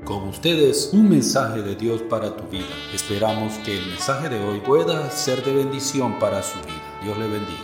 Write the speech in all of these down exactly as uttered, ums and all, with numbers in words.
Con ustedes, un mensaje de Dios para tu vida. Esperamos que el mensaje de hoy pueda ser de bendición para su vida. Dios le bendiga.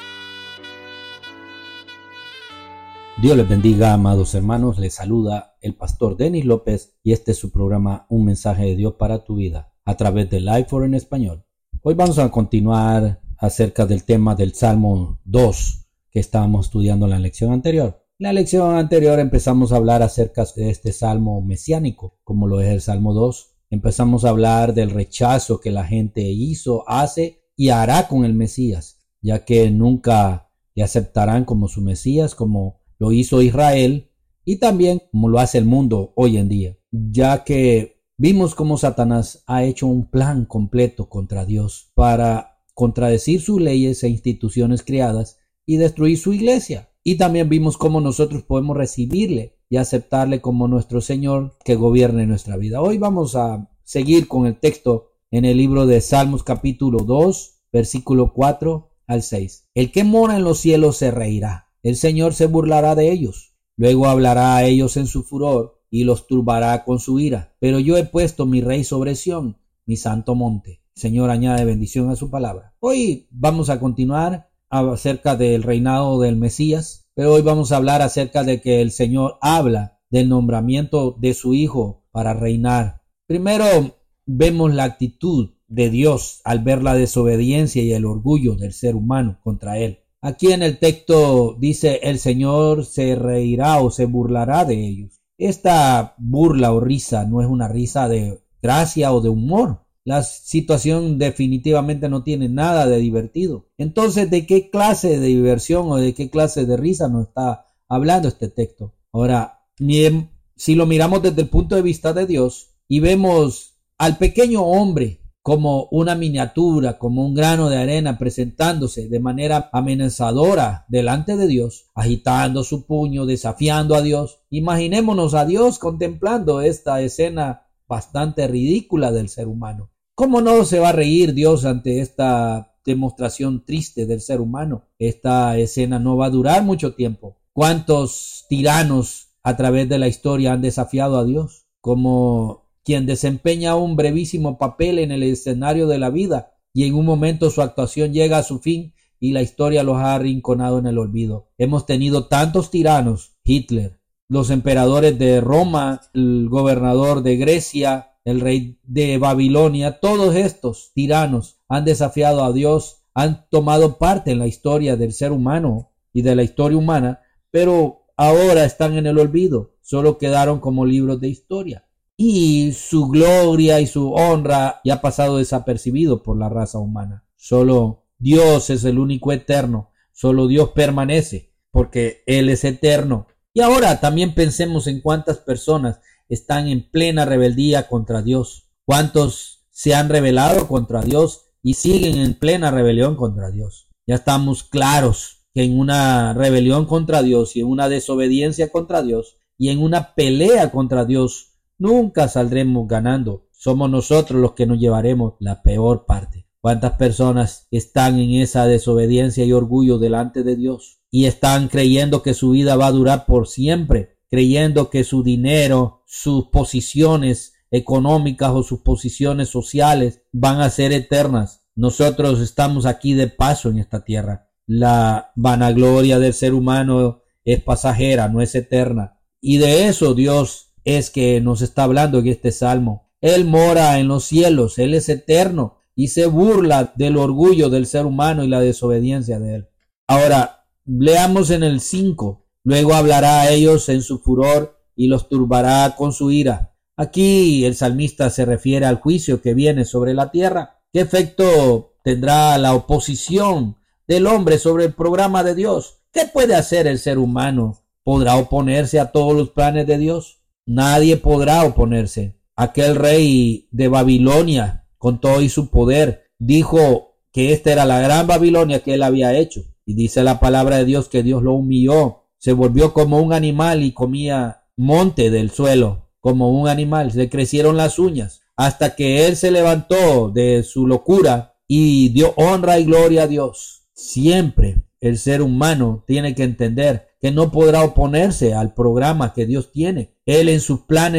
Dios les bendiga, amados hermanos. Les saluda el pastor Denis López y este es su programa Un mensaje de Dios para tu vida a través de Life for en español. Hoy vamos a continuar acerca del tema del Salmo dos que estábamos estudiando en la lección anterior. En la lección anterior empezamos a hablar acerca de este salmo mesiánico, como lo es el Salmo dos. Empezamos a hablar del rechazo que la gente hizo, hace y hará con el Mesías, ya que nunca le aceptarán como su Mesías, como lo hizo Israel y también como lo hace el mundo hoy en día, ya que vimos cómo Satanás ha hecho un plan completo contra Dios para contradecir sus leyes e instituciones creadas y destruir su iglesia. Y también vimos cómo nosotros podemos recibirle y aceptarle como nuestro Señor que gobierne nuestra vida. Hoy vamos a seguir con el texto en el libro de Salmos capítulo dos, versículo cuatro al seis. El que mora en los cielos se reirá, el Señor se burlará de ellos. Luego hablará a ellos en su furor y los turbará con su ira. Pero yo he puesto mi rey sobre Sión, mi santo monte. El Señor añade bendición a su palabra. Hoy vamos a continuar acerca del reinado del Mesías, pero hoy vamos a hablar acerca de que el Señor habla del nombramiento de su Hijo para reinar. Primero vemos la actitud de Dios al ver la desobediencia y el orgullo del ser humano contra él. Aquí en el texto dice: el Señor se reirá o se burlará de ellos. Esta burla o risa no es una risa de gracia o de humor. La situación definitivamente no tiene nada de divertido. Entonces, ¿de qué clase de diversión o de qué clase de risa nos está hablando este texto? Ahora, bien, si lo miramos desde el punto de vista de Dios y vemos al pequeño hombre como una miniatura, como un grano de arena presentándose de manera amenazadora delante de Dios, agitando su puño, desafiando a Dios, imaginémonos a Dios contemplando esta escena bastante ridícula del ser humano. ¿Cómo no se va a reír Dios ante esta demostración triste del ser humano? Esta escena no va a durar mucho tiempo. ¿Cuántos tiranos a través de la historia han desafiado a Dios? Como quien desempeña un brevísimo papel en el escenario de la vida y en un momento su actuación llega a su fin y la historia los ha arrinconado en el olvido. Hemos tenido tantos tiranos: Hitler, los emperadores de Roma, el gobernador de Grecia, el rey de Babilonia. Todos estos tiranos han desafiado a Dios, han tomado parte en la historia del ser humano y de la historia humana, pero ahora están en el olvido, solo quedaron como libros de historia. Y su gloria y su honra ya ha pasado desapercibido por la raza humana. Solo Dios es el único eterno, solo Dios permanece, porque Él es eterno. Y ahora también pensemos en cuántas personas están en plena rebeldía contra Dios. Cuántos se han rebelado contra Dios y siguen en plena rebelión contra Dios. Ya estamos claros que en una rebelión contra Dios y en una desobediencia contra Dios y en una pelea contra Dios nunca saldremos ganando. Somos nosotros los que nos llevaremos la peor parte. ¿Cuántas personas están en esa desobediencia y orgullo delante de Dios? Y están creyendo que su vida va a durar por siempre, creyendo que su dinero, sus posiciones económicas o sus posiciones sociales van a ser eternas. Nosotros estamos aquí de paso en esta tierra. La vanagloria del ser humano es pasajera, no es eterna. Y de eso Dios es que nos está hablando en este salmo. Él mora en los cielos, Él es eterno y se burla del orgullo del ser humano y la desobediencia de él. Ahora, leamos en el cinco. Luego hablará a ellos en su furor y los turbará con su ira. Aquí el salmista se refiere al juicio que viene sobre la tierra. ¿Qué efecto tendrá la oposición del hombre sobre el programa de Dios? ¿Qué puede hacer el ser humano? ¿Podrá oponerse a todos los planes de Dios? Nadie podrá oponerse. Aquel rey de Babilonia, con todo y su poder, dijo que esta era la gran Babilonia que él había hecho. Y dice la palabra de Dios que Dios lo humilló. Se volvió como un animal y comía monte del suelo, como un animal. Le crecieron las uñas hasta que él se levantó de su locura y dio honra y gloria a Dios. Siempre el ser humano tiene que entender que no podrá oponerse al programa que Dios tiene. Él en sus planes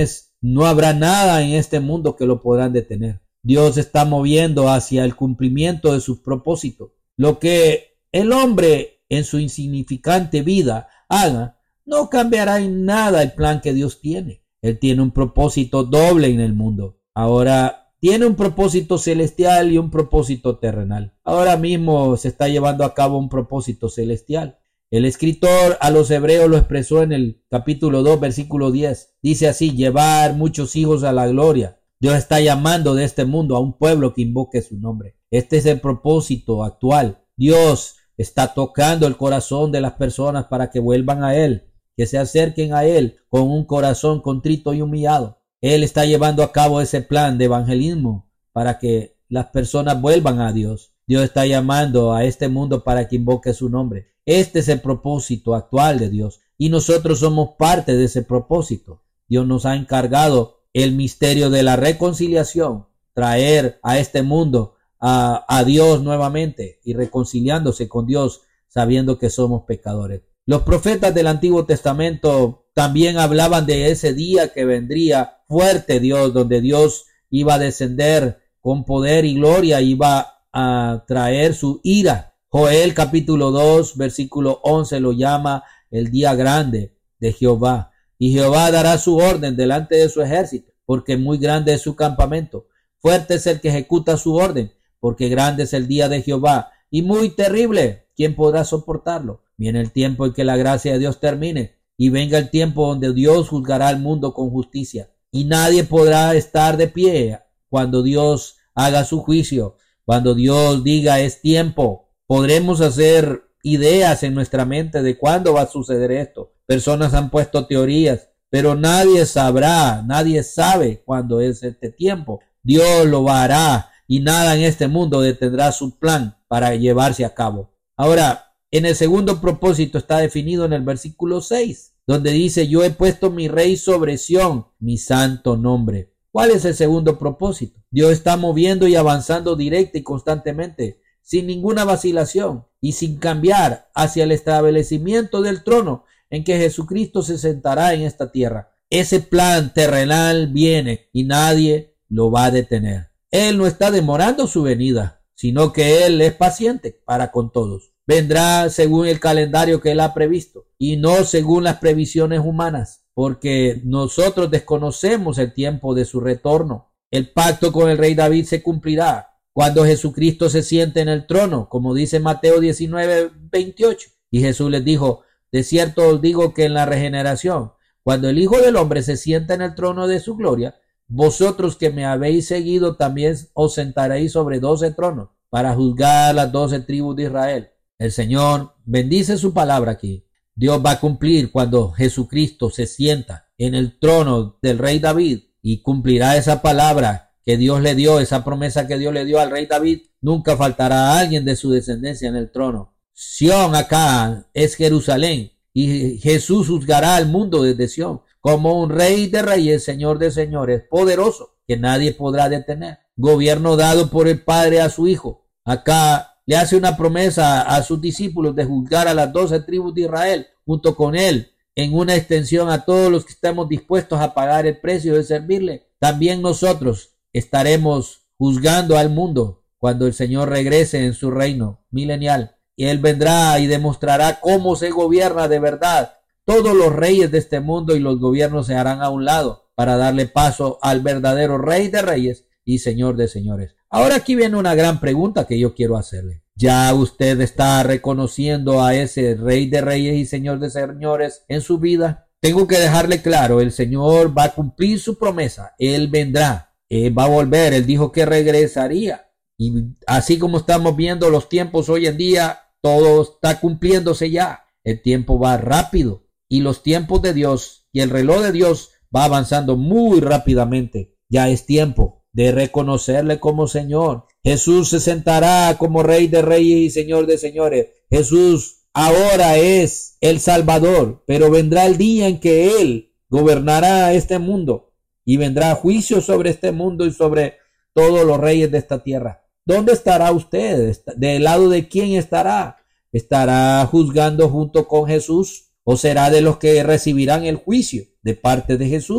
no habrá nada en este mundo que lo podrán detener. Dios está moviendo hacia el cumplimiento de sus propósitos. Lo que el hombre en su insignificante vida haga no cambiará en nada el plan que Dios tiene. Él tiene un propósito doble en el mundo. Ahora tiene un propósito celestial y un propósito terrenal. Ahora mismo se está llevando a cabo un propósito celestial. El escritor a los hebreos lo expresó en el capítulo dos, versículo diez. Dice así: llevar muchos hijos a la gloria. Dios está llamando de este mundo a un pueblo que invoque su nombre. Este es el propósito actual. Dios está tocando el corazón de las personas para que vuelvan a Él, que se acerquen a Él con un corazón contrito y humillado. Él está llevando a cabo ese plan de evangelismo para que las personas vuelvan a Dios. Dios está llamando a este mundo para que invoque su nombre. Este es el propósito actual de Dios y nosotros somos parte de ese propósito. Dios nos ha encargado el misterio de la reconciliación, traer a este mundo a, a Dios nuevamente y reconciliándose con Dios sabiendo que somos pecadores. Los profetas del Antiguo Testamento también hablaban de ese día que vendría fuerte Dios, donde Dios iba a descender con poder y gloria, iba a traer su ira. Joel capítulo dos, versículo once lo llama el día grande de Jehová. Y Jehová dará su orden delante de su ejército, porque muy grande es su campamento. Fuerte es el que ejecuta su orden, porque grande es el día de Jehová, y muy terrible. ¿Quién podrá soportarlo? Viene el tiempo en que la gracia de Dios termine, y venga el tiempo donde Dios juzgará al mundo con justicia. Y nadie podrá estar de pie cuando Dios haga su juicio, cuando Dios diga es tiempo. Podremos hacer ideas en nuestra mente de cuándo va a suceder esto. Personas han puesto teorías, pero nadie sabrá, nadie sabe cuándo es este tiempo. Dios lo hará y nada en este mundo detendrá su plan para llevarse a cabo. Ahora, en el segundo propósito está definido en el versículo seis, donde dice: yo he puesto mi rey sobre Sión, mi santo nombre. ¿Cuál es el segundo propósito? Dios está moviendo y avanzando directa y constantemente, sin ninguna vacilación y sin cambiar, hacia el establecimiento del trono en que Jesucristo se sentará en esta tierra. Ese plan terrenal viene y nadie lo va a detener. Él no está demorando su venida, sino que Él es paciente para con todos. Vendrá según el calendario que Él ha previsto y no según las previsiones humanas, porque nosotros desconocemos el tiempo de su retorno. El pacto con el rey David se cumplirá cuando Jesucristo se siente en el trono, como dice Mateo diecinueve, veintiocho. Y Jesús les dijo: de cierto os digo que en la regeneración, cuando el Hijo del Hombre se sienta en el trono de su gloria, vosotros que me habéis seguido también os sentaréis sobre doce tronos para juzgar las doce tribus de Israel. El Señor bendice su palabra aquí. Dios va a cumplir cuando Jesucristo se sienta en el trono del rey David y cumplirá esa palabra que Dios le dio, esa promesa que Dios le dio al rey David. Nunca faltará alguien de su descendencia en el trono. Sión acá es Jerusalén y Jesús juzgará al mundo desde Sión como un rey de reyes, señor de señores, poderoso, que nadie podrá detener. Gobierno dado por el Padre a su Hijo. Acá le hace una promesa a sus discípulos de juzgar a las doce tribus de Israel junto con él, en una extensión a todos los que estamos dispuestos a pagar el precio de servirle. También nosotros estaremos juzgando al mundo cuando el Señor regrese en su reino milenial. Y Él vendrá y demostrará cómo se gobierna de verdad. Todos los reyes de este mundo y los gobiernos se harán a un lado para darle paso al verdadero Rey de Reyes y Señor de Señores. Ahora aquí viene una gran pregunta que yo quiero hacerle. ¿Ya usted está reconociendo a ese Rey de Reyes y Señor de Señores en su vida? Tengo que dejarle claro, el Señor va a cumplir su promesa. Él vendrá, Él va a volver. Él dijo que regresaría. Y así como estamos viendo los tiempos hoy en día, todo está cumpliéndose ya. El tiempo va rápido y los tiempos de Dios y el reloj de Dios va avanzando muy rápidamente. Ya es tiempo de reconocerle como Señor. Jesús se sentará como Rey de Reyes y Señor de Señores. Jesús ahora es el Salvador, pero vendrá el día en que Él gobernará este mundo y vendrá juicio sobre este mundo y sobre todos los reyes de esta tierra. ¿Dónde estará usted? ¿Del lado de quién estará? ¿Estará juzgando junto con Jesús? ¿O será de los que recibirán el juicio de parte de Jesús?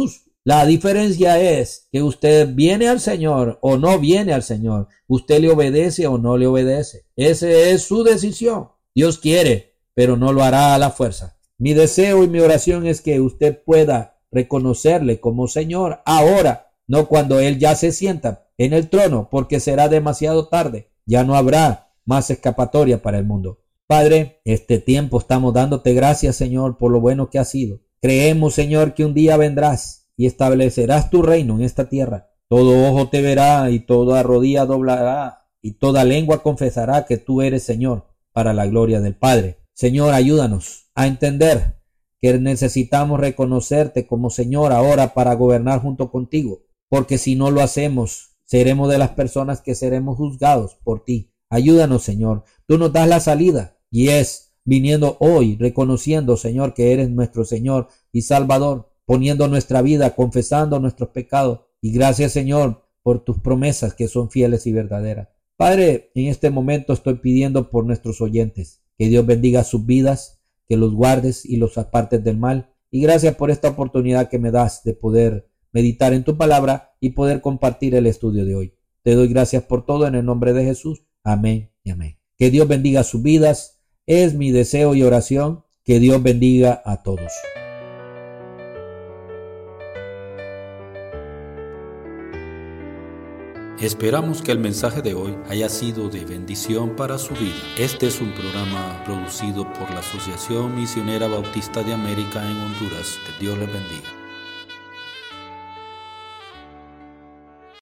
La diferencia es que usted viene al Señor o no viene al Señor. Usted le obedece o no le obedece. Esa es su decisión. Dios quiere, pero no lo hará a la fuerza. Mi deseo y mi oración es que usted pueda reconocerle como Señor ahora, no cuando Él ya se sienta en el trono, porque será demasiado tarde. Ya no habrá más escapatoria para el mundo. Padre, este tiempo estamos dándote gracias, Señor, por lo bueno que has sido. Creemos, Señor, que un día vendrás y establecerás tu reino en esta tierra. Todo ojo te verá y toda rodilla doblará y toda lengua confesará que tú eres Señor, para la gloria del Padre. Señor, ayúdanos a entender que necesitamos reconocerte como Señor ahora para gobernar junto contigo, porque si no lo hacemos, seremos de las personas que seremos juzgados por ti. Ayúdanos, Señor. Tú nos das la salida y es viniendo hoy, reconociendo, Señor, que eres nuestro Señor y Salvador, poniendo nuestra vida, confesando nuestros pecados. Y gracias, Señor, por tus promesas que son fieles y verdaderas. Padre, en este momento estoy pidiendo por nuestros oyentes, que Dios bendiga sus vidas, que los guardes y los apartes del mal. Y gracias por esta oportunidad que me das de poder meditar en tu palabra y poder compartir el estudio de hoy. Te doy gracias por todo en el nombre de Jesús. Amén y amén. Que Dios bendiga sus vidas. Es mi deseo y oración. Que Dios bendiga a todos. Esperamos que el mensaje de hoy haya sido de bendición para su vida. Este es un programa producido por la Asociación Misionera Bautista de América en Honduras. Que Dios les bendiga.